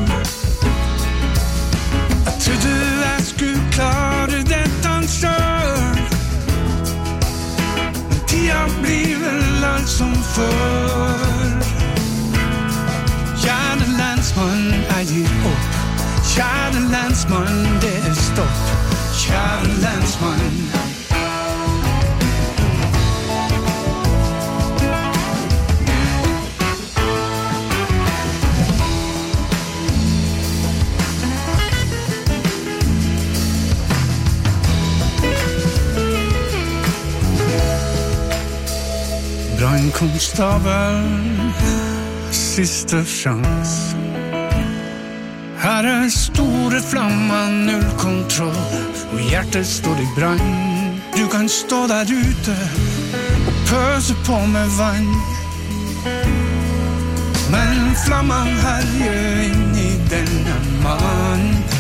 Jeg trodde jeg skulle klare dette selv, tida blir vel alt som før. Kjære landsmann, jeg gir opp. Kjære landsmann, det er stopp. Kjære landsmann. Brannkonstabel, siste sjans. Her er store flammer, null kontroll, og hjertet står i brann. Du kan stå der ute og pøse på med vann, men flammer herjer inn i denne mann.